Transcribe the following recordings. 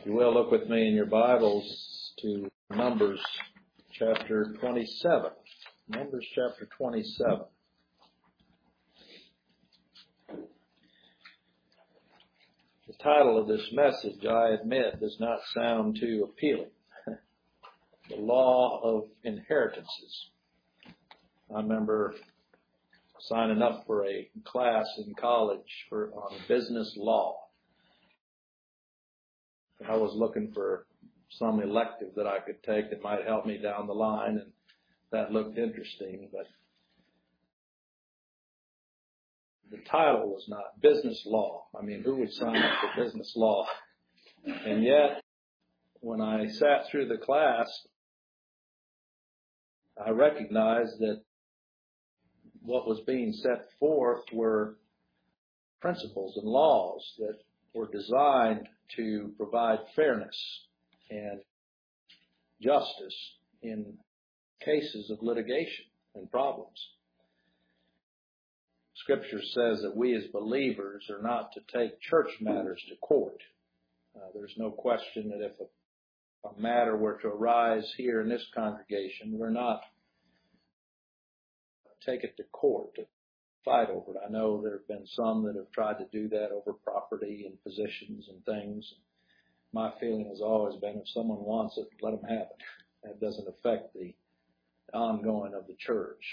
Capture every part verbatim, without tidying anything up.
If you will, look with me in your Bibles to Numbers chapter twenty-seven. Numbers chapter twenty-seven. The title of this message, I admit, does not sound too appealing. The Law of Inheritances. I remember signing up for a class in college for on business law. I was looking for some elective that I could take that might help me down the line, and that looked interesting, but the title was not business law. I mean, who would sign up for business law? And yet, when I sat through the class, I recognized that what was being set forth were principles and laws that were designed to provide fairness and justice in cases of litigation and problems. Scripture says that we as believers are not to take church matters to court. Uh, there's no question that if a, a matter were to arise here in this congregation, we're not to take it to court to fight over it. I know there have been some that have tried to do that over property and positions and things. My feeling has always been if someone wants it, let them have it. That doesn't affect the ongoing of the church.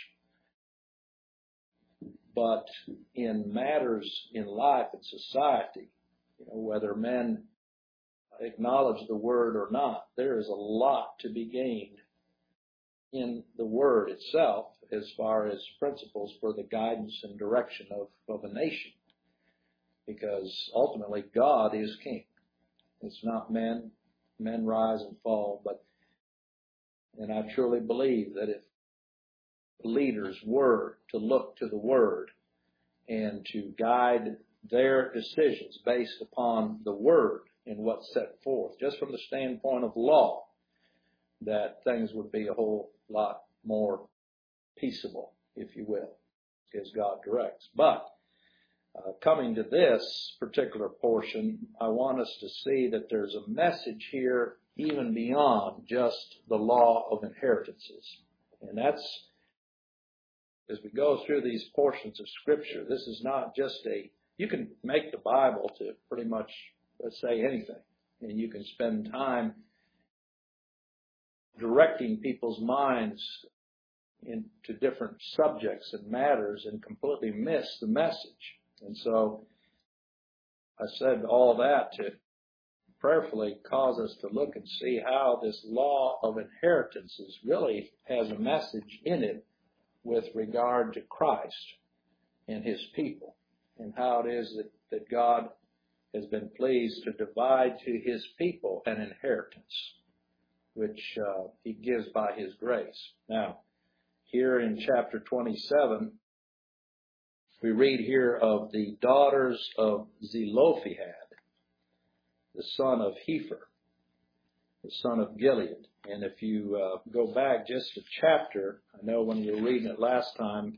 But in matters in life and society, you know, whether men acknowledge the word or not, there is a lot to be gained in the word itself as far as principles for the guidance and direction of, of a nation. Because ultimately God is king. It's not men. Men rise and fall. But, and I truly believe that if leaders were to look to the word and to guide their decisions based upon the word and what's set forth, just from the standpoint of law, that things would be a whole lot more peaceable, if you will, as God directs. But uh, coming to this particular portion, I want us to see that there's a message here even beyond just the law of inheritances. And that's, as we go through these portions of Scripture, this is not just a, you can make the Bible to pretty much, let's say, anything. And you can spend time directing people's minds into different subjects and matters and completely miss the message. And so I said all that to prayerfully cause us to look and see how this law of inheritances really has a message in it with regard to Christ and His people, and how it is that, that God has been pleased to divide to His people an inheritance, which uh, He gives by His grace. Now, here in chapter twenty-seven, we read here of the daughters of Zelophehad, the son of Hepher, the son of Gilead. And if you uh, go back just a chapter, I know when you were reading it last time,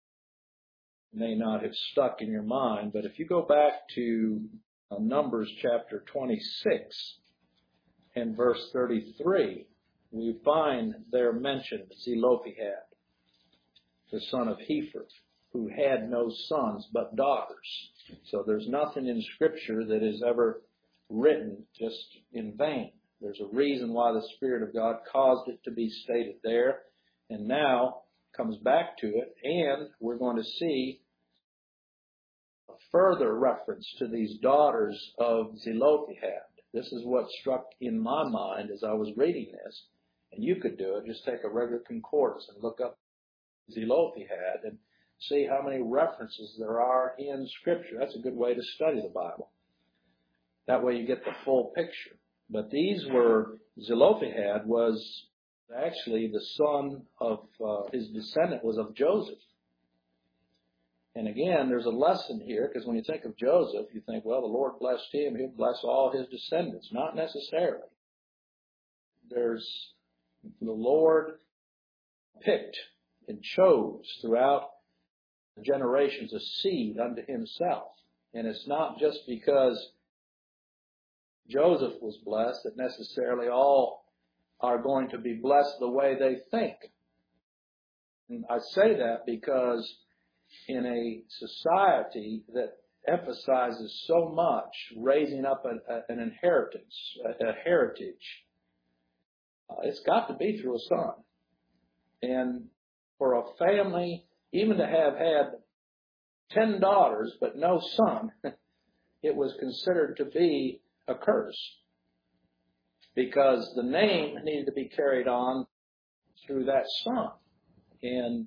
it may not have stuck in your mind, but if you go back to uh, Numbers chapter twenty-six and verse thirty-three, we find there mentioned Zelophehad, the son of Hepher, who had no sons but daughters. So there's nothing in Scripture that is ever written just in vain. There's a reason why the Spirit of God caused it to be stated there, and now comes back to it, and we're going to see a further reference to these daughters of Zelophehad. This is what struck in my mind as I was reading this, and you could do it. Just take a regular concordance and look up Zelophehad and see how many references there are in Scripture. That's a good way to study the Bible. That way you get the full picture. But these were, Zelophehad was actually the son of, uh, his descendant was of Joseph. And again, there's a lesson here, because when you think of Joseph, you think, well, the Lord blessed him, He'll bless all his descendants. Not necessarily. There's, the Lord picked and chose throughout the generations a seed unto Himself. And it's not just because Joseph was blessed, that necessarily all are going to be blessed the way they think. And I say that because in a society that emphasizes so much raising up a, a, an inheritance, a, a heritage, uh, it's got to be through a son. And for a family, even to have had ten daughters but no son, it was considered to be a curse, because the name needed to be carried on through that son. And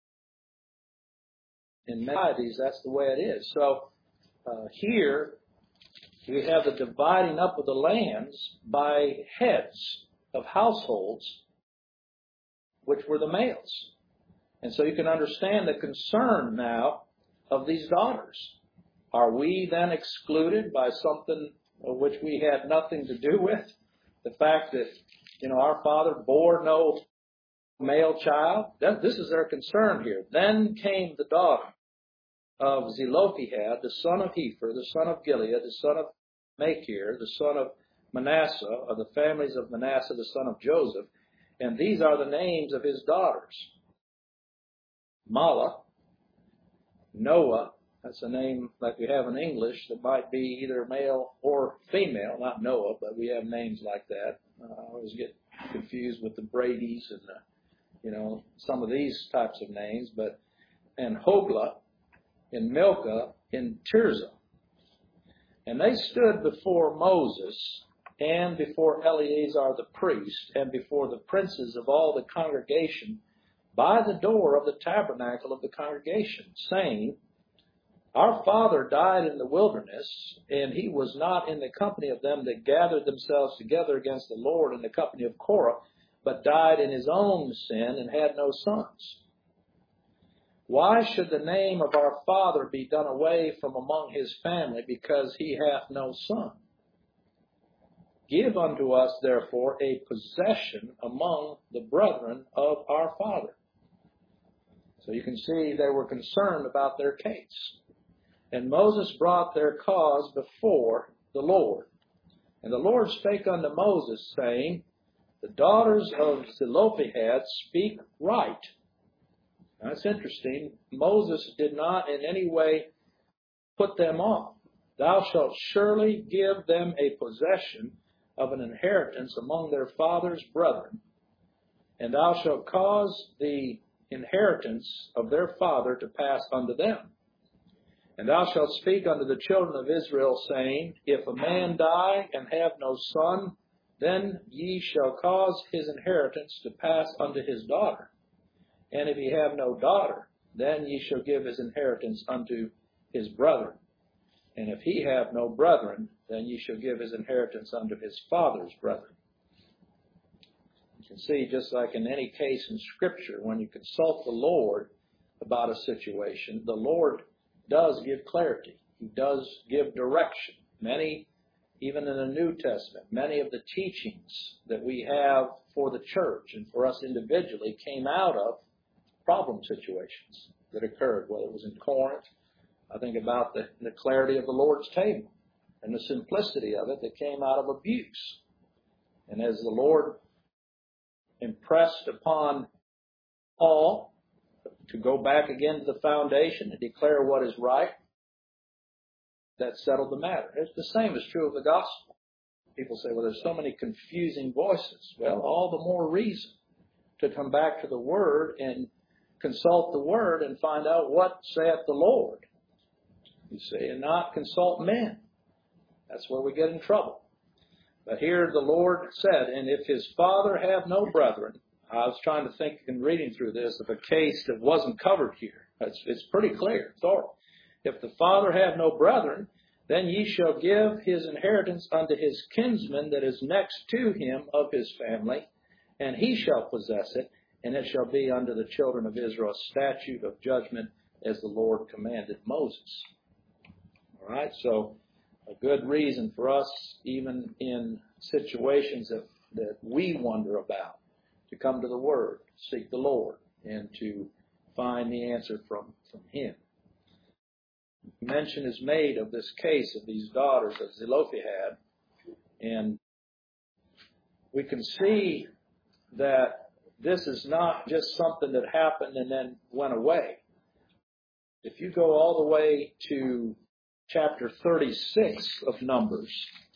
in many societies, that's the way it is. So uh, here we have the dividing up of the lands by heads of households, which were the males. And so you can understand the concern now of these daughters. Are we then excluded by something of which we had nothing to do with? The fact that, you know, our father bore no male child, this is their concern here. Then came the daughter of Zelophehad, the son of Hepher, the son of Gilead, the son of Machir, the son of Manasseh, of the families of Manasseh, the son of Joseph. And these are the names of his daughters: Mahlah, Noah, that's a name like we have in English that might be either male or female, not Noah, but we have names like that. Uh, I always get confused with the Bradys and the, you know, some of these types of names, but, and Hoglah, and Milcah, and Tirzah. And they stood before Moses and before Eleazar the priest and before the princes of all the congregation by the door of the tabernacle of the congregation, saying, Our father died in the wilderness, and he was not in the company of them that gathered themselves together against the Lord in the company of Korah, but died in his own sin and had no sons. Why should the name of our father be done away from among his family, because he hath no son? Give unto us, therefore, a possession among the brethren of our father. So you can see they were concerned about their case. And Moses brought their cause before the Lord. And the Lord spake unto Moses, saying, The daughters of Zelophehad speak right. Now, that's interesting. Moses did not in any way put them off. Thou shalt surely give them a possession of an inheritance among their father's brethren, and thou shalt cause the inheritance of their father to pass unto them. And thou shalt speak unto the children of Israel, saying, If a man die and have no son, then ye shall cause his inheritance to pass unto his daughter. And if he have no daughter, then ye shall give his inheritance unto his brethren. And if he have no brethren, then ye shall give his inheritance unto his father's brethren. You can see, just like in any case in Scripture, when you consult the Lord about a situation, the Lord does give clarity. He does give direction. Many, even in the New Testament, many of the teachings that we have for the church and for us individually came out of problem situations that occurred, whether it was in Corinth. I think about the, the clarity of the Lord's table and the simplicity of it that came out of abuse. And as the Lord impressed upon Paul to go back again to the foundation and declare what is right, that settled the matter. It's the same is true of the gospel. People say, well, there's so many confusing voices. Well, all the more reason to come back to the Word and consult the Word and find out what saith the Lord. You see, and not consult men. That's where we get in trouble. But here the Lord said, and if his father have no brethren, I was trying to think in reading through this of a case that wasn't covered here. It's, it's pretty clear. It's all. If the father have no brethren, then ye shall give his inheritance unto his kinsman that is next to him of his family, and he shall possess it, and it shall be unto the children of Israel a statute of judgment as the Lord commanded Moses. All right, so a good reason for us, even in situations that, that we wonder about, to come to the Word, seek the Lord, and to find the answer from, from Him. Mention is made of this case of these daughters of Zelophehad, And we can see that this is not just something that happened and then went away. If you go all the way to chapter thirty-six of Numbers,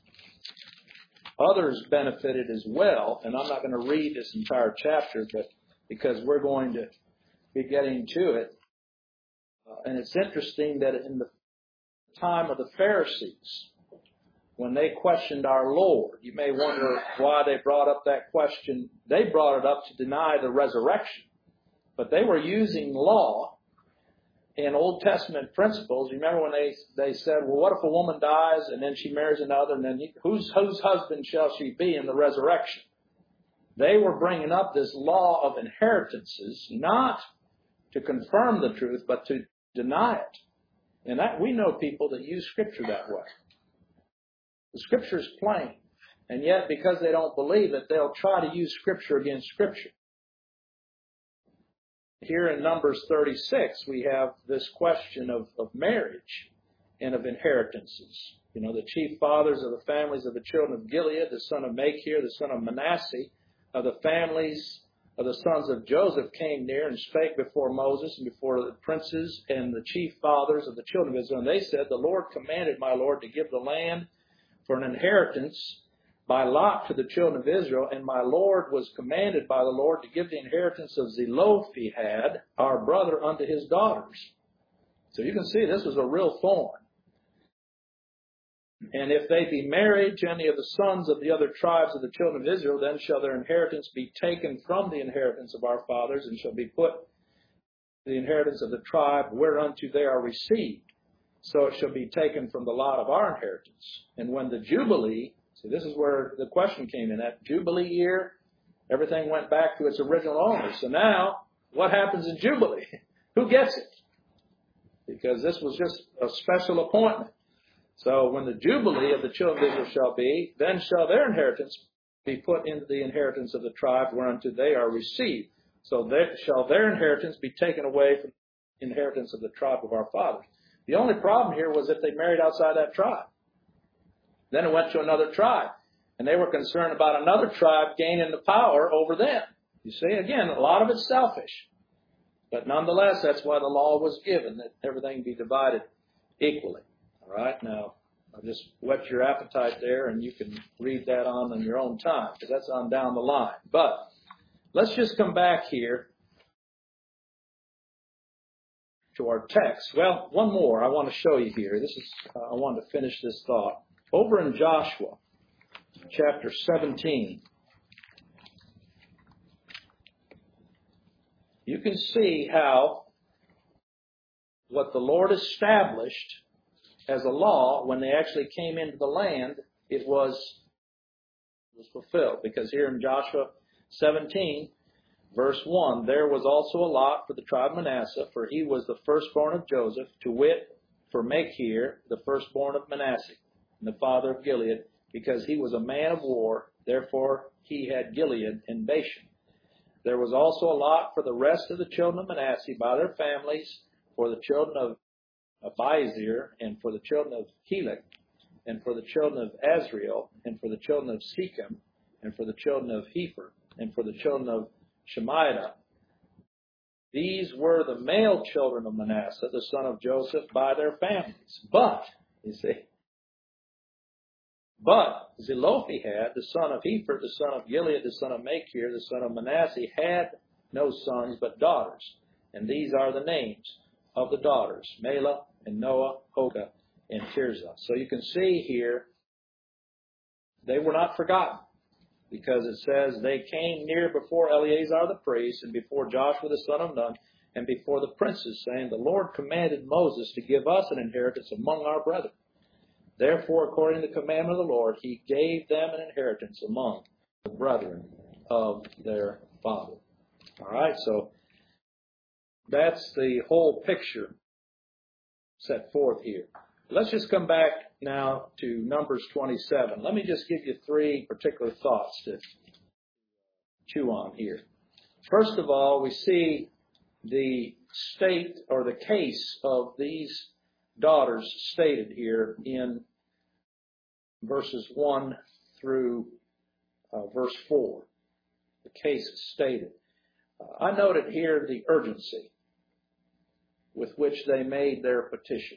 others benefited as well. And I'm not going to read this entire chapter, but because we're going to be getting to it. Uh, and it's interesting that in the time of the Pharisees, when they questioned our Lord, you may wonder why they brought up that question. They brought it up to deny the resurrection. But they were using law and Old Testament principles. You remember when they, they said, well, what if a woman dies and then she marries another, and then he, whose, whose husband shall she be in the resurrection? They were bringing up this law of inheritances, not to confirm the truth, but to deny it. And that we know people that use Scripture that way. The Scripture is plain. And yet, because they don't believe it, they'll try to use Scripture against Scripture. Here in Numbers thirty-six, we have this question of, of marriage and of inheritances. You know, the chief fathers of the families of the children of Gilead, the son of Machir, the son of Manasseh, of the families of the sons of Joseph came near and spake before Moses and before the princes and the chief fathers of the children of Israel. And they said, the Lord commanded my Lord to give the land for an inheritance by lot to the children of Israel, and my Lord was commanded by the Lord to give the inheritance of Zelophehad, our brother, unto his daughters. So you can see this was a real thorn. And if they be married to any of the sons of the other tribes of the children of Israel, then shall their inheritance be taken from the inheritance of our fathers, and shall be put the inheritance of the tribe whereunto they are received. So it shall be taken from the lot of our inheritance. And when the Jubilee, see, this is where the question came in. That Jubilee year, everything went back to its original owner. So now, what happens in Jubilee? Who gets it? Because this was just a special appointment. So when the Jubilee of the children of Israel shall be, then shall their inheritance be put into the inheritance of the tribe whereunto they are received. So there shall their inheritance be taken away from the inheritance of the tribe of our fathers. The only problem here was if they married outside that tribe. Then it went to another tribe. And they were concerned about another tribe gaining the power over them. You see, again, a lot of it's selfish. But nonetheless, that's why the law was given, that everything be divided equally. All right, now, I'll just whet your appetite there, and you can read that on in your own time, because that's on down the line. But let's just come back here to our text. Well, one more I want to show you here. This is uh, I want to finish this thought. Over in Joshua, chapter seventeen, you can see how what the Lord established as a law, when they actually came into the land, it was, was fulfilled. Because here in Joshua seventeen, verse one, there was also a lot for the tribe of Manasseh, for he was the firstborn of Joseph, to wit, for Machir, the firstborn of Manasseh, and the father of Gilead, because he was a man of war, therefore he had Gilead and Bashan. There was also a lot for the rest of the children of Manasseh by their families, for the children of Abiezer, and for the children of Helek, and for the children of Azriel, and for the children of Shechem, and for the children of Hepher, and for the children of Shemaiah. These were the male children of Manasseh, the son of Joseph, by their families. But, you see, but Zelophehad, the son of Hepher, the son of Gilead, the son of Machir, the son of Manasseh, had no sons but daughters. And these are the names of the daughters, Mela and Noah, Hogah, and Tirzah. So you can see here, they were not forgotten. Because it says, they came near before Eleazar the priest, and before Joshua the son of Nun, and before the princes, saying, the Lord commanded Moses to give us an inheritance among our brethren. Therefore, according to the commandment of the Lord, he gave them an inheritance among the brethren of their father. All right, so that's the whole picture set forth here. Let's just come back now to Numbers twenty-seven. Let me just give you three particular thoughts to chew on here. First of all, we see the state or the case of these daughters stated here in verses one through uh, verse four. The case is stated. Uh, I noted here the urgency with which they made their petition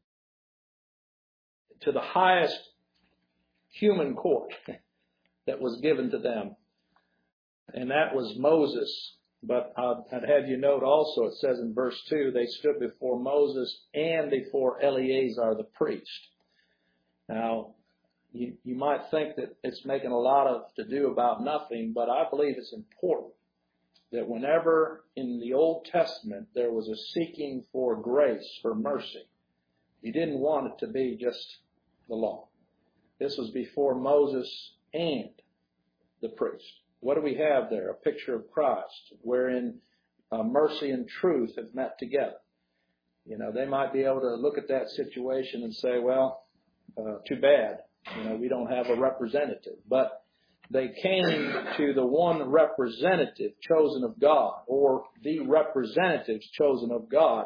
to the highest human court that was given to them. And that was Moses. But I'd, I'd have you note also, it says in verse two, they stood before Moses and before Eleazar the priest. Now, you, you might think that it's making a lot of to do about nothing, but I believe it's important that whenever in the Old Testament there was a seeking for grace, for mercy, you didn't want it to be just the law. This was before Moses and the priest. What do we have there? A picture of Christ, wherein uh, mercy and truth have met together. You know, they might be able to look at that situation and say, well, uh, too bad. You know, we don't have a representative. But they came to the one representative chosen of God, or the representatives chosen of God,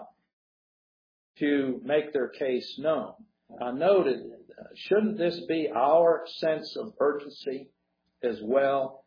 to make their case known. I noted, uh, shouldn't this be our sense of urgency as well?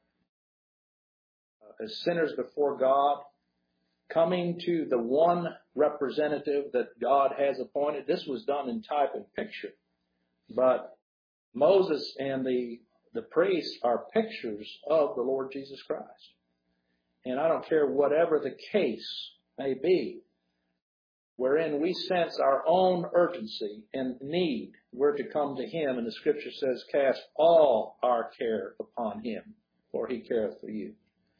Uh, as sinners before God, coming to the one representative that God has appointed. This was done in type and picture. But Moses and the, the priests are pictures of the Lord Jesus Christ. And I don't care whatever the case may be, wherein we sense our own urgency and need, we're to come to Him. And the Scripture says, cast all our care upon Him, for He careth for you.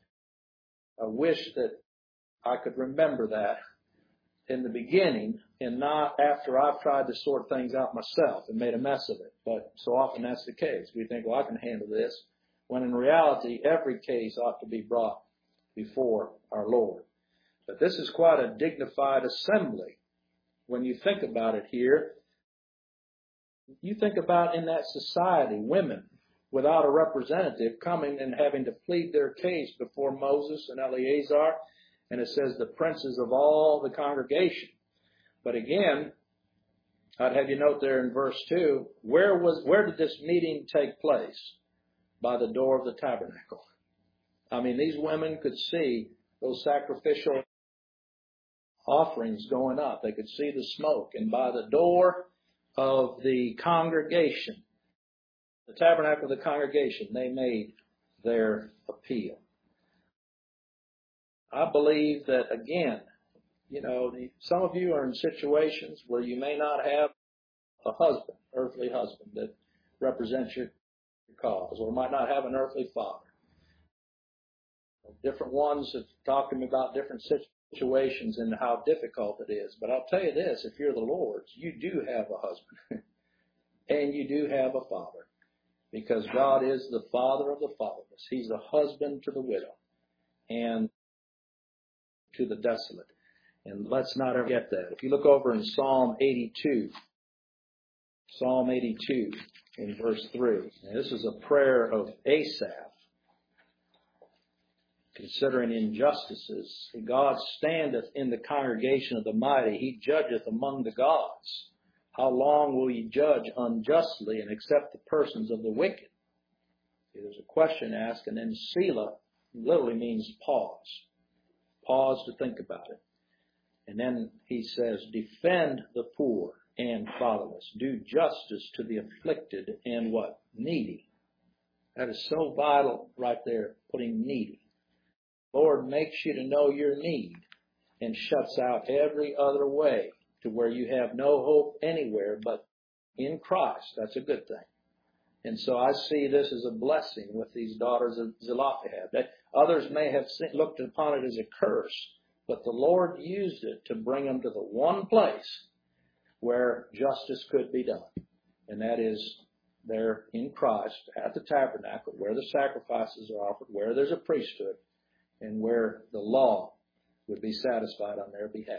I wish that I could remember that in the beginning and not after I've tried to sort things out myself and made a mess of it. But so often that's the case. We think, well, I can handle this, when in reality every case ought to be brought before our Lord. But this is quite a dignified assembly. When you think about it here, you think about in that society, women without a representative coming and having to plead their case before Moses and Eleazar. And it says the princes of all the congregation. But again, I'd have you note there in verse two, where was where did this meeting take place? By the door of the tabernacle. I mean, these women could see those sacrificial offerings going up. They could see the smoke. And by the door of the congregation, the tabernacle of the congregation, they made their appeal. I believe that, again, you know, some of you are in situations where you may not have a husband, earthly husband, that represents your cause, or might not have an earthly father. Different ones have talked to me about different situations and how difficult it is. But I'll tell you this, if you're the Lord's, you do have a husband and you do have a father, because God is the father of the fatherless. He's the husband to the widow and to the desolate. And let's not forget that. If you look over in Psalm eighty-two, Psalm eighty-two in verse three, and this is a prayer of Asaph, considering injustices. God standeth in the congregation of the mighty. He judgeth among the gods. How long will ye judge unjustly and accept the persons of the wicked? There's a question asked, and then Selah literally means pause. Pause to think about it. And then he says, defend the poor and fatherless. Do justice to the afflicted and what? Needy. That is so vital right there, putting needy. Lord makes you to know your need and shuts out every other way to where you have no hope anywhere but in Christ. That's a good thing. And so I see this as a blessing with these daughters of Zelophehad. That others may have looked upon it as a curse, but the Lord used it to bring them to the one place where justice could be done. And that is there in Christ at the tabernacle, where the sacrifices are offered, where there's a priesthood, and where the law would be satisfied on their behalf.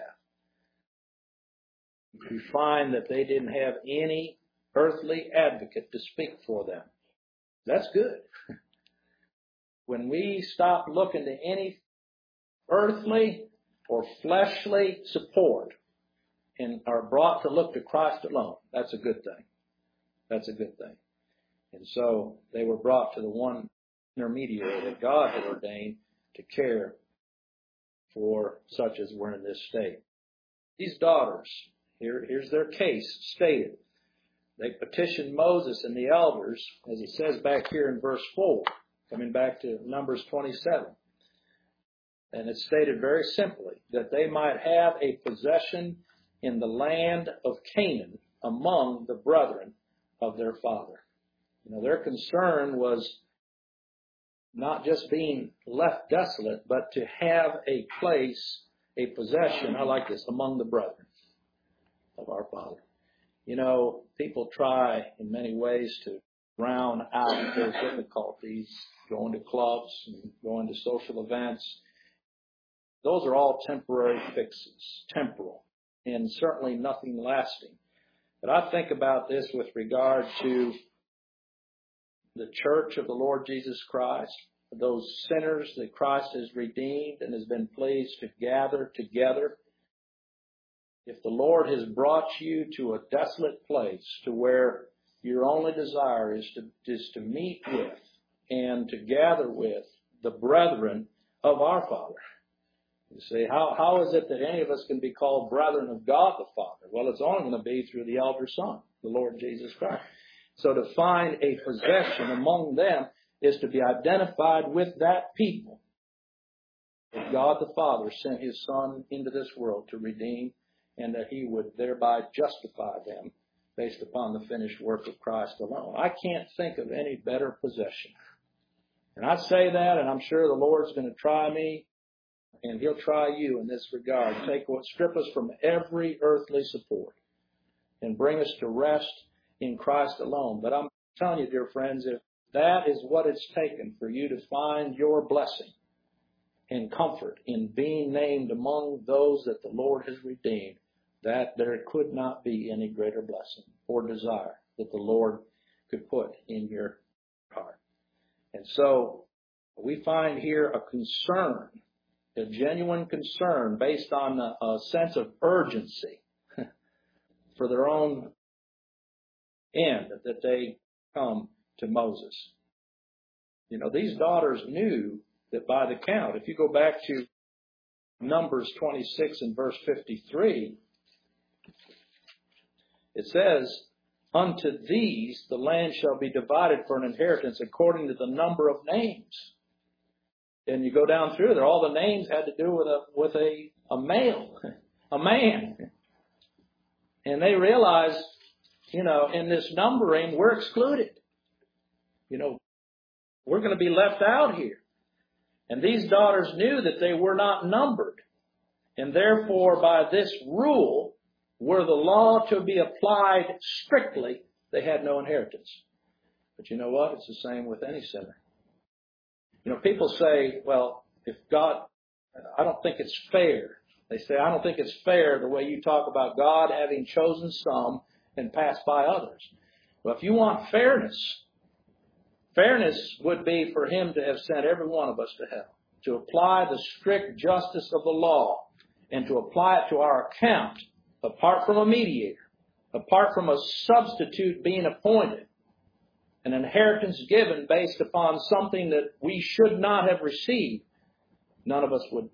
We find that they didn't have any earthly advocate to speak for them. That's good. When we stop looking to any earthly or fleshly support and are brought to look to Christ alone, that's a good thing. That's a good thing. And so they were brought to the one intermediary that God had ordained to care for such as were in this state. These daughters, here, here's their case stated. They petitioned Moses and the elders, as it says back here in verse four, coming back to Numbers twenty-seven. And it's stated very simply that they might have a possession in the land of Canaan among the brethren of their father. You know, their concern was not just being left desolate, but to have a place, a possession, I like this, among the brethren of our Father. You know, people try in many ways to drown out their difficulties, going to clubs and going to social events. Those are all temporary fixes, temporal, and certainly nothing lasting. But I think about this with regard to the church of the Lord Jesus Christ, those sinners that Christ has redeemed and has been pleased to gather together. If the Lord has brought you to a desolate place to where your only desire is to, is to meet with and to gather with the brethren of our Father. You see, how, how is it that any of us can be called brethren of God the Father? Well, it's only going to be through the elder Son, the Lord Jesus Christ. So to find a possession among them is to be identified with that people that God the Father sent His Son into this world to redeem, and that He would thereby justify them based upon the finished work of Christ alone. I can't think of any better possession. And I say that, and I'm sure the Lord's going to try me, and He'll try you in this regard. Take what, strip us from every earthly support and bring us to rest in Christ alone. But I'm telling you, dear friends, if that is what it's taken for you to find your blessing and comfort in being named among those that the Lord has redeemed, that there could not be any greater blessing or desire that the Lord could put in your heart. And so we find here a concern, a genuine concern based on a, a sense of urgency for their own end that they come to Moses. You know, these daughters knew that by the count, if you go back to Numbers twenty-six and verse fifty-three, it says, unto these the land shall be divided for an inheritance according to the number of names. And you go down through there, all the names had to do with a with a, a male, a man. And they realized, you know, in this numbering, we're excluded. You know, we're going to be left out here. And these daughters knew that they were not numbered. And therefore, by this rule, were the law to be applied strictly, they had no inheritance. But you know what? It's the same with any sinner. You know, people say, well, if God, I don't think it's fair. They say, I don't think it's fair the way you talk about God having chosen some and passed by others. Well, if you want fairness, fairness would be for Him to have sent every one of us to hell, to apply the strict justice of the law and to apply it to our account, apart from a mediator, apart from a substitute being appointed, an inheritance given based upon something that we should not have received. None of us would.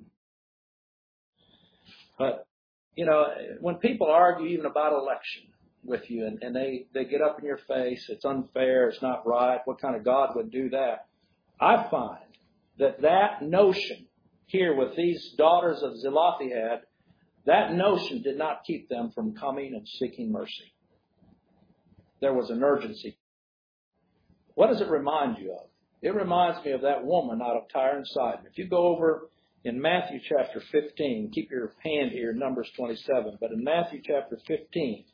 But, you know, when people argue even about election with you and, and they, they get up in your face, it's unfair, it's not right, what kind of God would do that? I find that that notion here with these daughters of Zelophehad, that notion did not keep them from coming and seeking mercy. There was an urgency. What does it remind you of? It reminds me of that woman out of Tyre and Sidon. If you go over in Matthew chapter fifteen, keep your hand here, Numbers twenty-seven, but in Matthew chapter fifteen,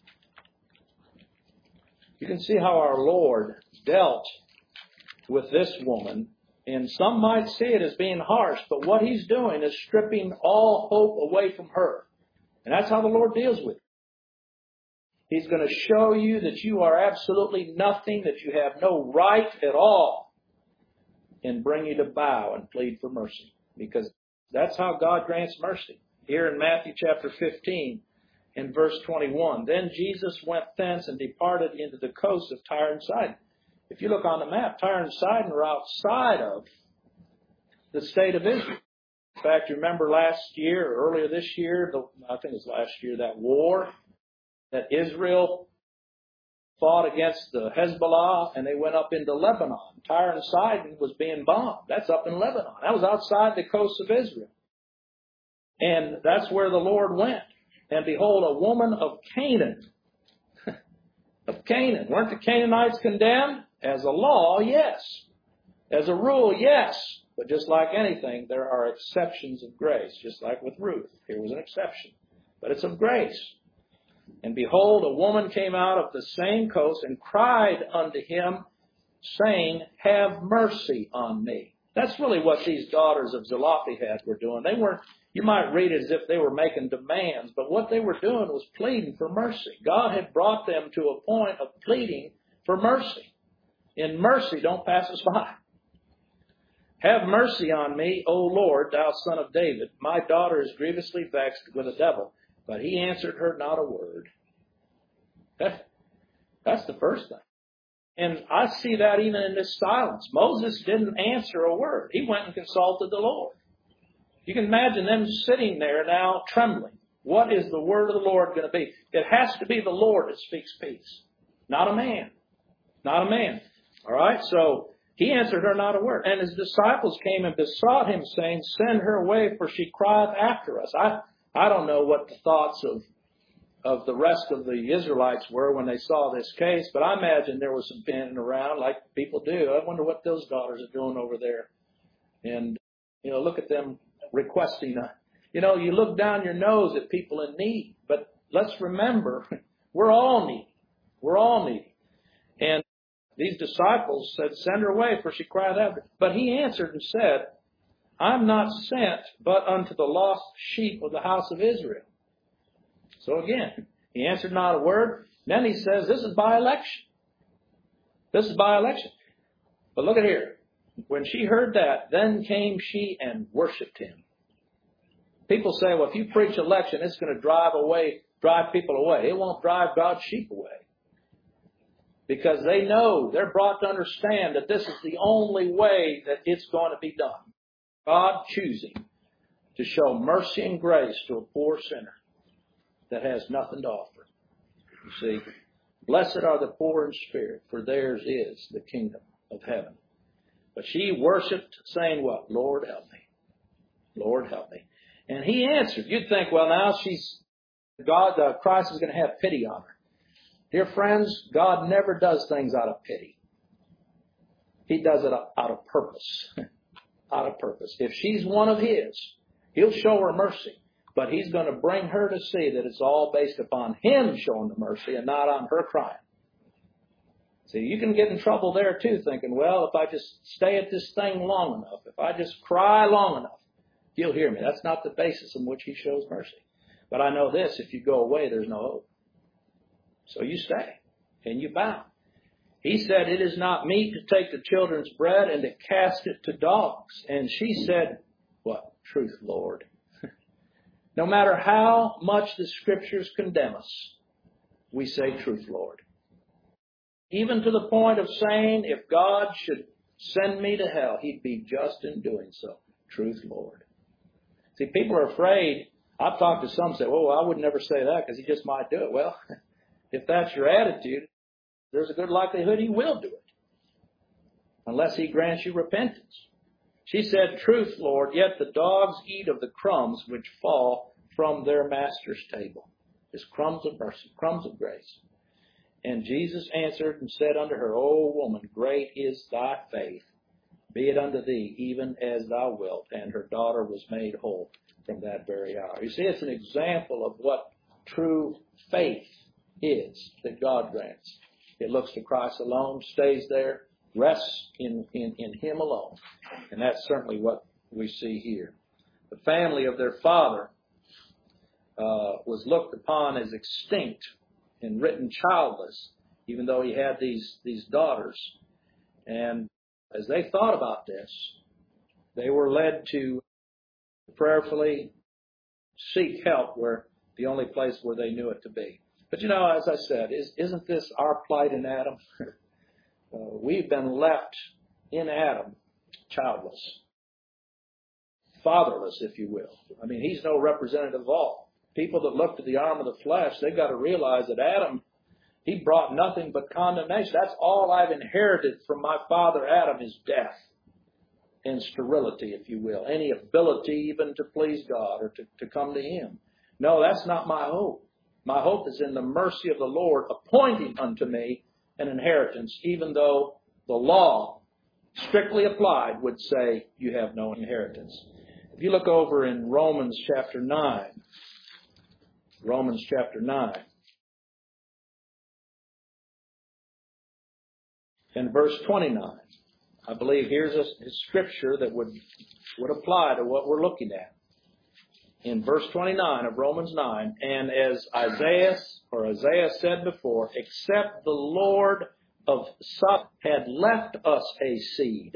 you can see how our Lord dealt with this woman. And some might see it as being harsh, but what He's doing is stripping all hope away from her. And that's how the Lord deals with it. He's going to show you that you are absolutely nothing, that you have no right at all, and bring you to bow and plead for mercy. Because that's how God grants mercy. Here in Matthew chapter fifteen, in verse twenty-one, then Jesus went thence and departed into the coast of Tyre and Sidon. If you look on the map, Tyre and Sidon are outside of the state of Israel. In fact, you remember last year, or earlier this year, the, I think it was last year, that war that Israel fought against the Hezbollah, and they went up into Lebanon. Tyre and Sidon was being bombed. That's up in Lebanon. That was outside the coast of Israel. And that's where the Lord went. And behold, a woman of Canaan. of Canaan. Weren't the Canaanites condemned? As a law, yes. As a rule, yes. But just like anything, there are exceptions of grace. Just like with Ruth. Here was an exception. But it's of grace. And behold, a woman came out of the same coast and cried unto him, saying, have mercy on me. That's really what these daughters of Zelophehad were doing. They weren't, you might read it as if they were making demands, but what they were doing was pleading for mercy. God had brought them to a point of pleading for mercy. In mercy, don't pass us by. Have mercy on me, O Lord, thou son of David. My daughter is grievously vexed with a devil. But he answered her not a word. That, that's the first thing. And I see that even in this silence. Moses didn't answer a word. He went and consulted the Lord. You can imagine them sitting there now trembling. What is the word of the Lord going to be? It has to be the Lord that speaks peace. Not a man. Not a man. All right? So he answered her not a word. And his disciples came and besought him, saying, send her away, for she crieth after us. I I don't know what the thoughts of of the rest of the Israelites were when they saw this case, but I imagine there was some pinning around like people do. I wonder what those daughters are doing over there. And, you know, look at them requesting. A, you know, you look down your nose at people in need, but let's remember, we're all needy. We're all needy. And these disciples said, send her away, for she cried out. But he answered and said, I'm not sent but unto the lost sheep of the house of Israel. So again, he answered not a word. Then he says, this is by election. This is by election. But look at here. When she heard that, then came she and worshipped him. People say, well, if you preach election, it's going to drive away, drive people away. It won't drive God's sheep away. Because they know, they're brought to understand that this is the only way that it's going to be done. God choosing to show mercy and grace to a poor sinner that has nothing to offer. You see, blessed are the poor in spirit, for theirs is the kingdom of heaven. But she worshipped, saying what? Lord, help me. Lord, help me. And he answered. You'd think, well, now she's, God, uh, Christ is going to have pity on her. Dear friends, God never does things out of pity. He does it out of purpose. Out of purpose. If she's one of his, he'll show her mercy. But he's going to bring her to see that it's all based upon him showing the mercy and not on her crying. See, you can get in trouble there too, thinking, well, if I just stay at this thing long enough, if I just cry long enough, he'll hear me. That's not the basis on which he shows mercy. But I know this, if you go away, there's no hope. So you stay and you bow. He said, it is not meet to take the children's bread and to cast it to dogs. And she said, what? Truth, Lord. No matter how much the Scriptures condemn us, we say truth, Lord. Even to the point of saying, if God should send me to hell, he'd be just in doing so. Truth, Lord. See, people are afraid. I've talked to some who say, oh, I would never say that because he just might do it. Well, if that's your attitude, there's a good likelihood he will do it, unless he grants you repentance. She said, truth, Lord, yet the dogs eat of the crumbs which fall from their master's table. It's crumbs of mercy, crumbs of grace. And Jesus answered and said unto her, O woman, great is thy faith. Be it unto thee even as thou wilt. And her daughter was made whole from that very hour. You see, it's an example of what true faith is that God grants. It looks to Christ alone, stays there, rests in, in, in him alone. And that's certainly what we see here. The family of their father uh, was looked upon as extinct and written childless, even though he had these, these daughters. And as they thought about this, they were led to prayerfully seek help where the only place where they knew it to be. But you know, as I said, is, isn't this our plight in Adam? uh, we've been left in Adam childless, fatherless, if you will. I mean, he's no representative of all. People that look to the arm of the flesh, they've got to realize that Adam, he brought nothing but condemnation. That's all I've inherited from my father Adam is death and sterility, if you will. Any ability even to please God or to, to come to Him. No, that's not my hope. My hope is in the mercy of the Lord appointing unto me an inheritance, even though the law, strictly applied, would say you have no inheritance. If you look over in Romans chapter nine, Romans chapter nine, in verse twenty-nine, I believe here's a, a scripture that would, would apply to what we're looking at. In verse twenty-nine of Romans nine, and as Isaiah or Isaiah said before, except the Lord of Sodom had left us a seed,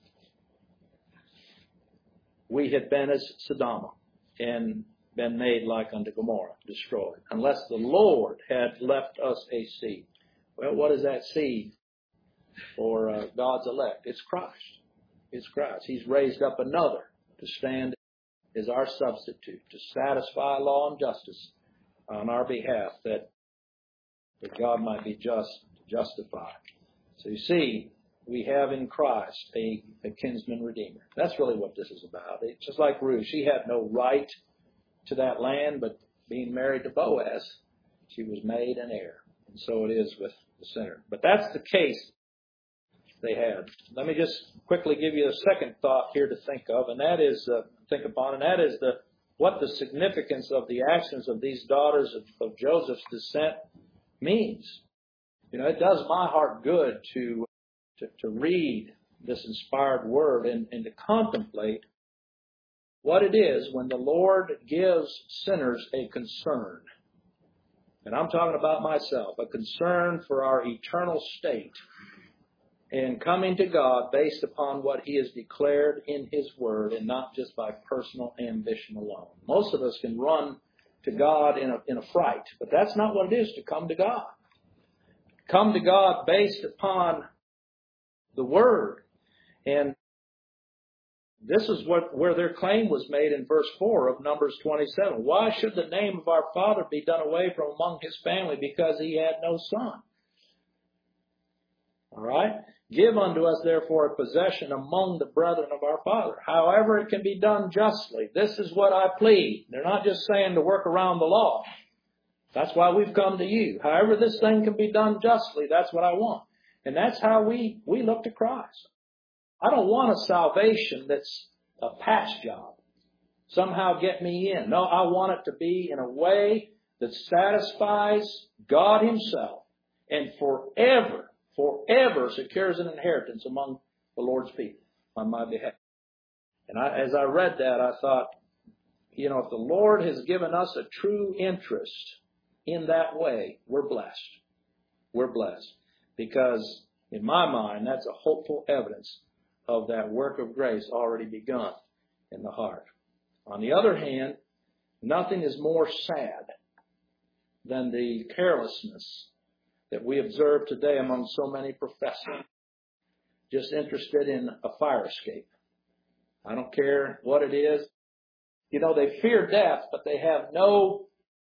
we had been as Sodom and been made like unto Gomorrah, destroyed. Unless the Lord had left us a seed. Well, what is that seed for uh, God's elect? It's Christ. It's Christ. He's raised up another to stand as our substitute, to satisfy law and justice on our behalf, that, that God might be just to justify. So you see, we have in Christ a, a kinsman redeemer. That's really what this is about. It's just like Ruth. She had no right to that land, but being married to Boaz, she was made an heir. And so it is with the sinner. But that's the case they had. Let me just quickly give you a second thought here to think of, and that is, uh, think upon, and that is the what the significance of the actions of these daughters of, of Joseph's descent means. You know, it does my heart good to to, to read this inspired word and, and to contemplate what it is when the Lord gives sinners a concern. And I'm talking about myself, a concern for our eternal state and coming to God based upon what He has declared in His Word and not just by personal ambition alone. Most of us can run to God in a, in a fright, but that's not what it is to come to God. Come to God based upon the Word. And this is what where their claim was made in verse four of Numbers twenty-seven. Why should the name of our father be done away from among his family because he had no son? All right? Give unto us, therefore, a possession among the brethren of our father. However it can be done justly. This is what I plead. They're not just saying to work around the law. That's why we've come to you. However this thing can be done justly, that's what I want. And that's how we, we look to Christ. I don't want a salvation that's a patch job. Somehow get me in. No, I want it to be in a way that satisfies God Himself and forever, forever secures an inheritance among the Lord's people on my behalf. And I, as I read that, I thought, you know, if the Lord has given us a true interest in that way, we're blessed. We're blessed. Because in my mind, that's a hopeful evidence of that work of grace already begun in the heart. On the other hand, nothing is more sad than the carelessness that we observe today among so many professors, just interested in a fire escape. I don't care what it is. You know, they fear death, but they have no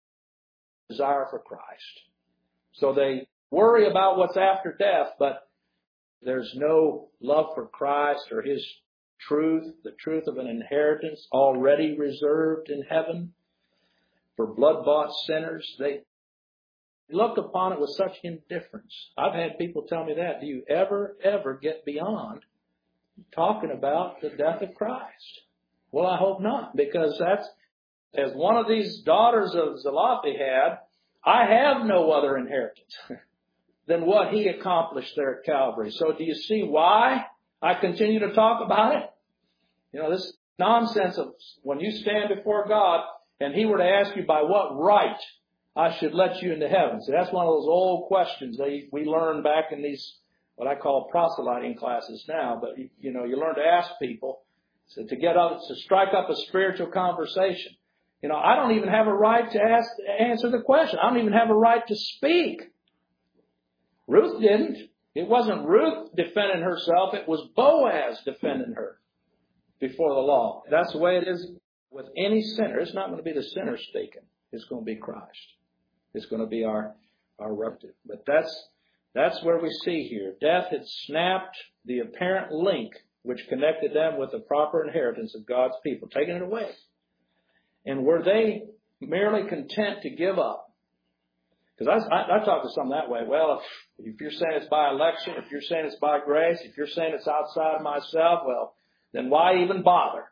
desire for Christ. So they worry about what's after death, but there's no love for Christ or His truth, the truth of an inheritance already reserved in heaven for blood-bought sinners. They look upon it with such indifference. I've had people tell me that. Do you ever, ever get beyond talking about the death of Christ? Well, I hope not, because that's, as one of these daughters of Zelophehad, I have no other inheritance than what He accomplished there at Calvary. So do you see why I continue to talk about it? You know, this nonsense of when you stand before God and He were to ask you by what right I should let you into heaven. So that's one of those old questions they, we learn back in these, what I call proselyting classes now. But, you know, you learn to ask people so to get up, to strike up a spiritual conversation. You know, I don't even have a right to ask, answer the question. I don't even have a right to speak. Ruth didn't. It wasn't Ruth defending herself. It was Boaz defending her before the law. That's the way it is with any sinner. It's not going to be the sinner speaking. It's going to be Christ. It's going to be our, our representative. But that's, that's where we see here. Death had snapped the apparent link which connected them with the proper inheritance of God's people, taking it away. And were they merely content to give up? Because I, I, I talk to some that way. Well, if, if you're saying it's by election, if you're saying it's by grace, if you're saying it's outside of myself, well, then why even bother?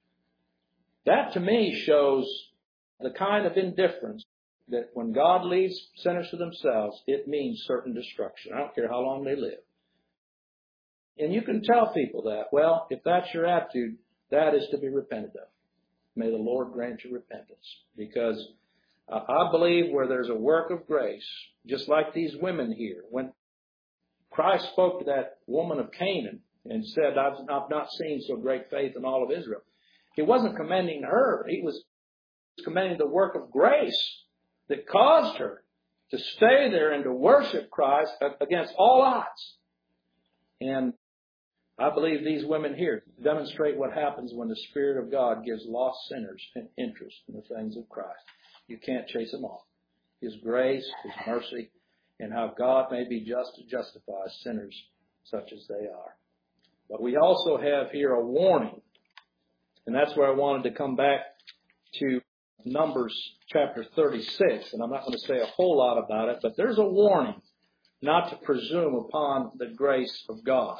That to me shows the kind of indifference that when God leaves sinners to themselves, it means certain destruction. I don't care how long they live. And you can tell people that. Well, if that's your attitude, that is to be repented of. May the Lord grant you repentance. Because uh, I believe where there's a work of grace, just like these women here, when Christ spoke to that woman of Canaan and said, I've, I've not seen so great faith in all of Israel, he wasn't commending her. He was commending the work of grace that caused her to stay there and to worship Christ against all odds. And I believe these women here demonstrate what happens when the Spirit of God gives lost sinners an interest in the things of Christ. You can't chase them off. His grace, His mercy, and how God may be just to justify sinners such as they are. But we also have here a warning. And that's where I wanted to come back to Numbers chapter thirty-six. And I'm not going to say a whole lot about it, but there's a warning not to presume upon the grace of God.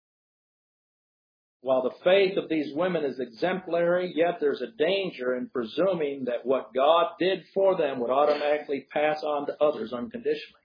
While the faith of these women is exemplary, yet there's a danger in presuming that what God did for them would automatically pass on to others unconditionally.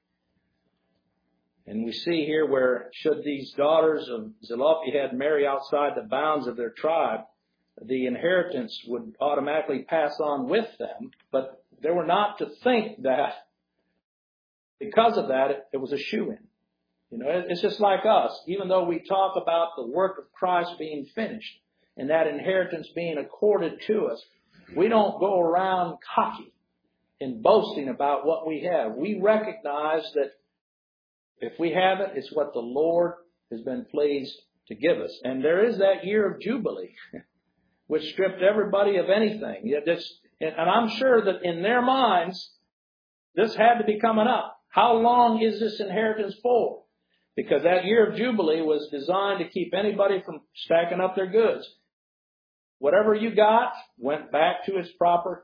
And we see here where should these daughters of Zelophehad marry outside the bounds of their tribe, the inheritance would automatically pass on with them. But they were not to think that because of that it, it was a shoo-in. You know, it's just like us. Even though we talk about the work of Christ being finished and that inheritance being accorded to us, we don't go around cocky and boasting about what we have. We recognize that if we have it, it's what the Lord has been pleased to give us. And there is that year of Jubilee, which stripped everybody of anything. And I'm sure that in their minds, this had to be coming up. How long is this inheritance for? Because that year of Jubilee was designed to keep anybody from stacking up their goods. Whatever you got went back to its proper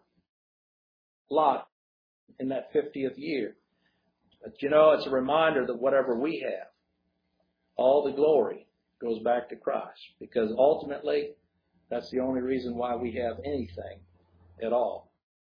lot in that fiftieth year. But you know, it's a reminder that whatever we have, all the glory goes back to Christ. Because ultimately, that's the only reason why we have anything at all.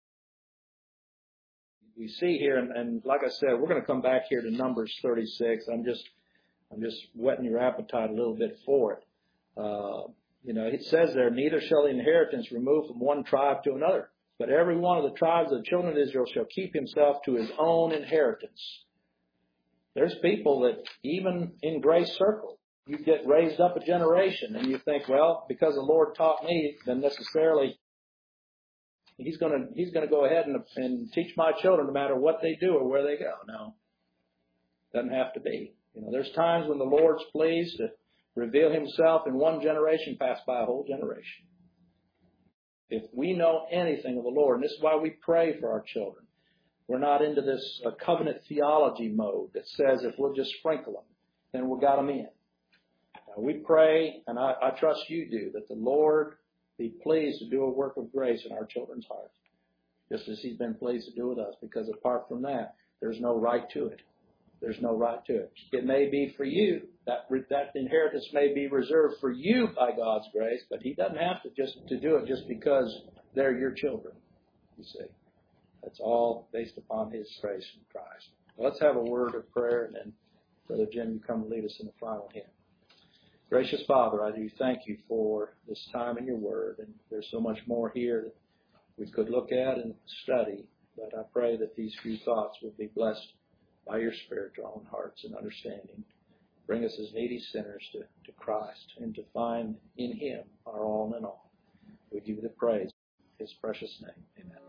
We see here, and, and like I said, we're going to come back here to Numbers thirty-six. I'm just I'm just whetting your appetite a little bit for it. Uh, you know, it says there, neither shall the inheritance remove from one tribe to another, but every one of the tribes of the children of Israel shall keep himself to his own inheritance. There's people that even in Grace Circle, you get raised up a generation and you think, well, because the Lord taught me, then necessarily He's going to He's going to go ahead and, and teach my children no matter what they do or where they go. No, doesn't have to be. You know, there's times when the Lord's pleased to reveal Himself in one generation, pass by a whole generation. If we know anything of the Lord, and this is why we pray for our children, we're not into this uh, covenant theology mode that says if we'll just sprinkle them, then we've got them in. Now, we pray, and I, I trust you do, that the Lord be pleased to do a work of grace in our children's hearts, just as He's been pleased to do with us, because apart from that, there's no right to it. There's no right to it. It may be for you. That that inheritance may be reserved for you by God's grace, but He doesn't have to just to do it just because they're your children. You see, that's all based upon His grace in Christ. Well, let's have a word of prayer, and then Brother Jim, you come and lead us in the final hymn. Gracious Father, I do thank You for this time in Your Word, and there's so much more here that we could look at and study, but I pray that these few thoughts will be blessed by Your Spirit to our own hearts and understanding. Bring us as needy sinners to, to Christ and to find in Him our all in all. We give You the praise in His precious name. Amen.